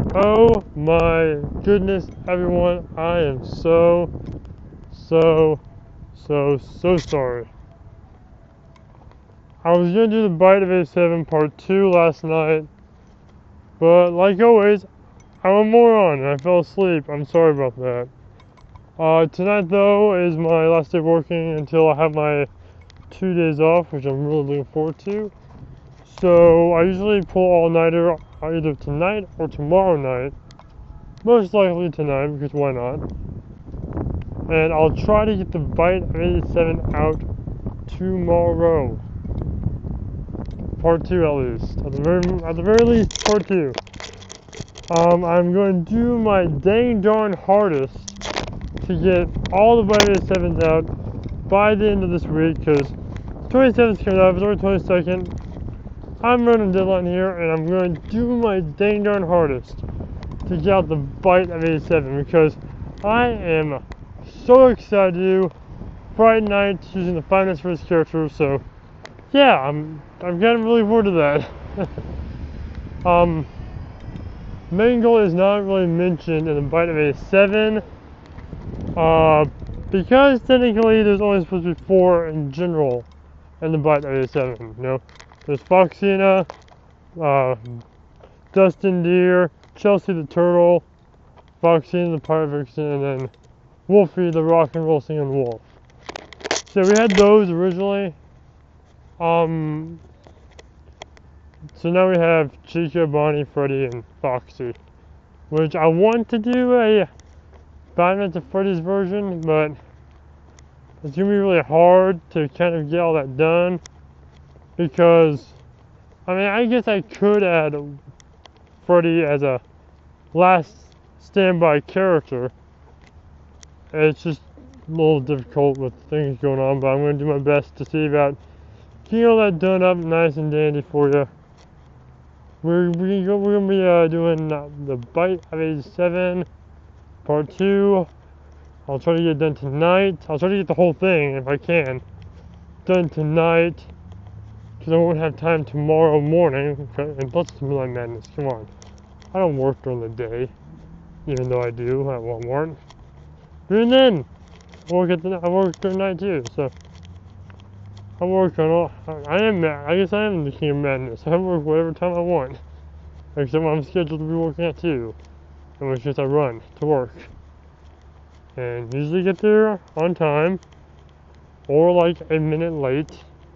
Oh my goodness, everyone, I am so sorry. I was gonna do the Bite of A7 part 2 last night, but like always, I'm a moron and I fell asleep. I'm sorry about that. Tonight though is my last day working until I have my 2 days off, which I'm really looking forward to. So I usually pull all-nighter either tonight or tomorrow night. Most likely tonight, because why not? And I'll try to get the Bite of A7 out tomorrow. Part 2 at least. At the very least, part 2. I'm going to do my dang darn hardest to get all the Bite of A7s out by the end of this week, because 27th coming up, it's already 22nd. I'm running a deadline here, and I'm going to do my dang darn hardest to get out the Bite of A7, because I am so excited to do Friday night using the Five Nights for this character. So yeah, I'm kind of really forward to that. Main goal is not really mentioned in the Bite of A7, because technically there's only supposed to be 4 in general in the Bite of A7. You know, there's Foxina, Dustin Deer, Chelsea the Turtle, Foxina the Pirate Vixen, and then Wolfie the Rock and Roll Singing Wolf. So we had those originally. So now we have Chica, Bonnie, Freddy, and Foxy, which I want to do a Five Nights at Freddy's version, but it's gonna be really hard to kind of get all that done, because I mean, I guess I could add Freddy as a last standby character. It's just a little difficult with things going on, but I'm going to do my best to see about getting all that done up nice and dandy for you. We're going to be doing the Bite of A7 part 2. I'll try to get it done tonight. I'll try to get the whole thing, if I can, done tonight, because I won't have time tomorrow morning. And plus it's Midnight Madness, come on. I don't work during the day, even though I do at Walmart. Even then, I work during night too, so I work on all. I guess I am the King of Madness. I work whatever time I want, except when I'm scheduled to be working at 2, in which case I run to work, and usually get there on time, or like a minute late.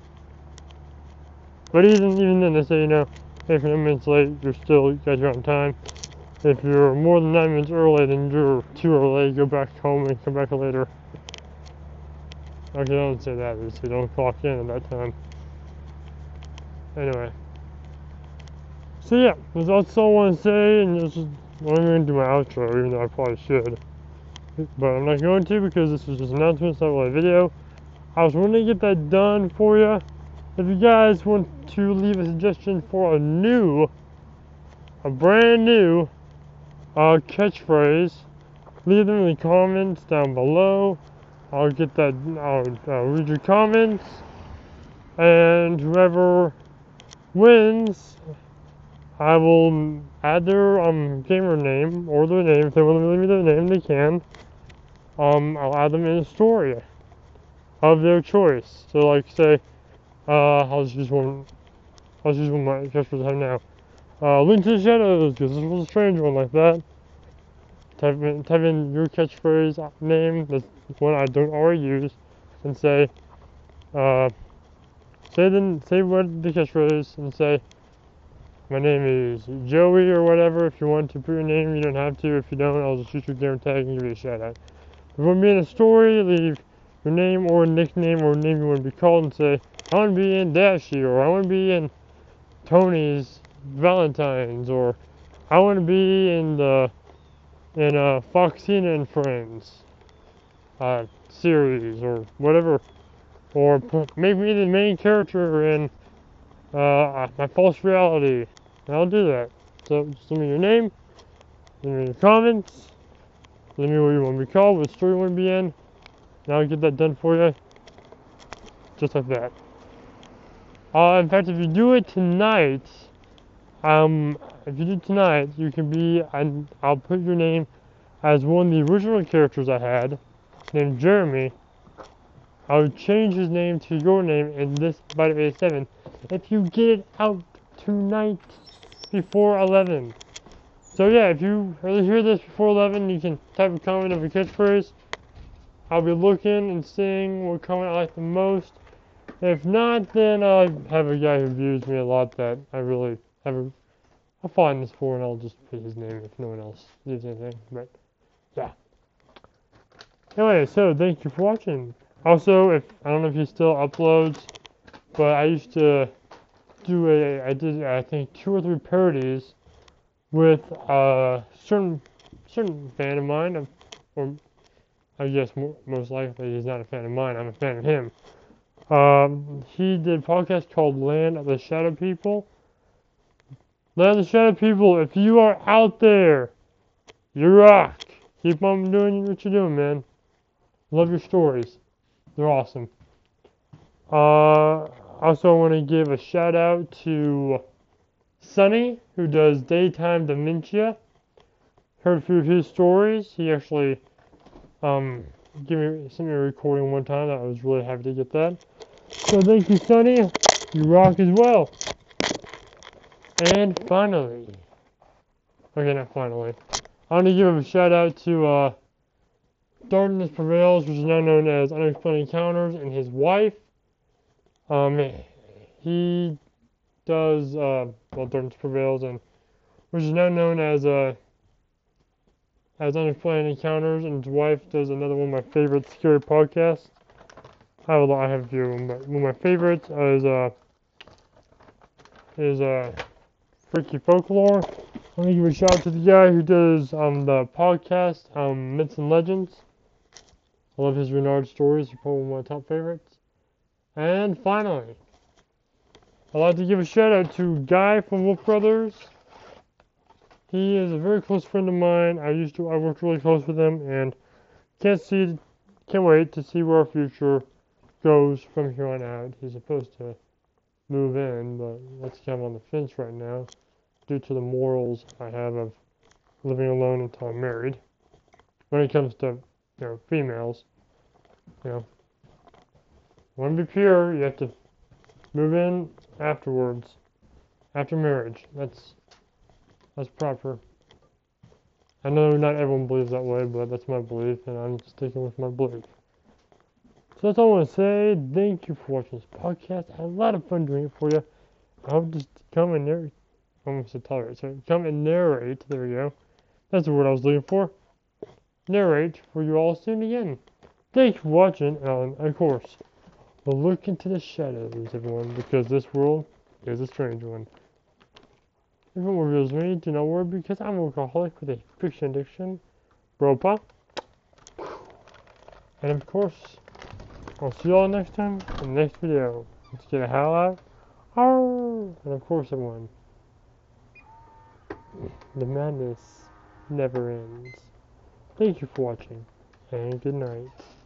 But even then, they say, you know, if you're 9 minutes late, you guys are on time. If you're more than 9 minutes early, then you're too early. Go back home and come back later. Actually, I don't say that. They say don't clock in at that time. Anyway. So yeah, that's all I want to say, and this is, I'm going to do my outro, even though I probably should. But I'm not going to, because this was just an announcement, it's not really a video. I was wanting to get that done for you. If you guys want to leave a suggestion for a brand new catchphrase, leave them in the comments down below. I'll read your comments, and whoever wins, I will add their gamer name, or their name. If they want to leave me their name, they can. I'll add them in a story of their choice. So like say, I'll just use one my catchphrase I have now. Link to the Shadows, because this was a strange one like that. Type in your catchphrase name, that's one I don't already use, and say what the catchphrase is, and say, my name is Joey or whatever. If you want to put your name, you don't have to. If you don't, I'll just shoot your gamer tag and give you a shout out. If you want to be in a story, leave your name or nickname or name you want to be called, and say, I want to be in Dashy, or I want to be in Tony's Valentine's, or I want to be in Foxina and Friends series, or whatever, or make me the main character in my false reality, and I'll do that. So just leave me your name, leave me your comments, leave me what you want to be called, what story you want to be in, and I'll get that done for you, just like that. In fact, if you do it tonight, if you do tonight, you can be, and I'll put your name as one of the original characters I had, named Jeremy. I would change his name to your name in this Bite of 87 if you get it out tonight before 11. So yeah, if you really hear this before 11, you can type a comment of a catchphrase. I'll be looking and seeing what comment I like the most. If not, then I have a guy who views me a lot that I really have a fondness for, and I'll just put his name if no one else leaves anything. But yeah. Anyway, so thank you for watching. Also, if I don't know if he still uploads, but I used to do I did I think 2 or 3 parodies with a certain fan of mine, or I guess most likely he's not a fan of mine. I'm a fan of him. He did a podcast called Land of the Shadow People. Land of the Shadow People, if you are out there, you rock. Keep on doing what you're doing, man. Love your stories. They're awesome. Also, I want to give a shout out to Sonny, who does Daytime Dementia. Heard a few of his stories. He actually sent me a recording one time. I was really happy to get that. So thank you, Sonny. You rock as well. And finally, okay, not finally, I want to give a shout out to Darkness Prevails, which is now known as Unexplained Encounters, and his wife. He does Darkness Prevails, and which is now known as Unexplained Encounters, and his wife does another one of my favorite scary podcasts. I have a few of them, but one of my favorites is Freaky Folklore. I'm gonna give a shout out to the guy who does the podcast Myths and Legends. I love his Renard stories. He's probably one of my top favorites. And finally, I'd like to give a shout out to Guy from Wolf Brothers. He is a very close friend of mine. I worked really close with him, and can't wait to see where our future goes from here on out. He's supposed to move in, but that's kind of on the fence right now, due to the morals I have of living alone until I'm married. When it comes to, females, want to be pure, you have to move in afterwards, after marriage. That's proper. I know not everyone believes that way, but that's my belief, and I'm sticking with my belief. So that's all I want to say. Thank you for watching this podcast. I had a lot of fun doing it for you. I hope to come and narrate. Almost said tolerate. So come and narrate. There we go. That's the word I was looking for. Narrate for you all soon again. Thank you for watching, and of course, we'll look into the shadows, everyone, because this world is a strange one. If it reveals me, do not worry, because I'm a workaholic with a fiction addiction. Bropa. And of course, I'll see you all next time in the next video. Let's get a howl out. Arr! And of course, everyone, the madness never ends. Thank you for watching, and good night.